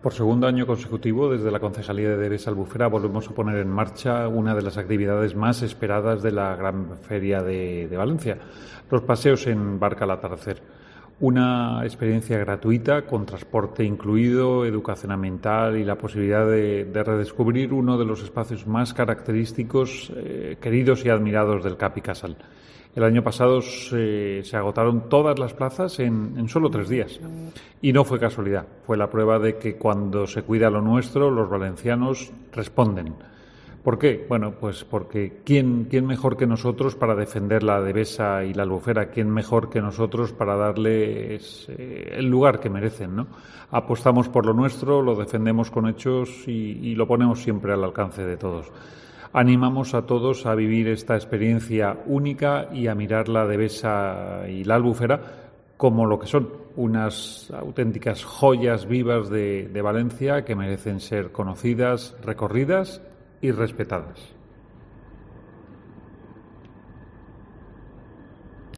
Por segundo año consecutivo, desde la Concejalía de Devesa Albufera, volvemos a poner en marcha una de las actividades más esperadas de la Gran Feria de Valencia, los paseos en barca al atardecer. Una experiencia gratuita, con transporte incluido, educación ambiental y la posibilidad de redescubrir uno de los espacios más característicos, queridos y admirados del Cap y Casal. El año pasado se agotaron todas las plazas en solo 3 días. Y no fue casualidad, fue la prueba de que cuando se cuida lo nuestro, los valencianos responden. ¿Por qué? Bueno, pues porque ¿quién mejor que nosotros para defender la Devesa y la Albufera? ¿Quién mejor que nosotros para darles el lugar que merecen, ¿no? Apostamos por lo nuestro, lo defendemos con hechos y lo ponemos siempre al alcance de todos. Animamos a todos a vivir esta experiencia única y a mirar la Devesa y la Albufera como lo que son, unas auténticas joyas vivas de Valencia que merecen ser conocidas, recorridas y respetadas.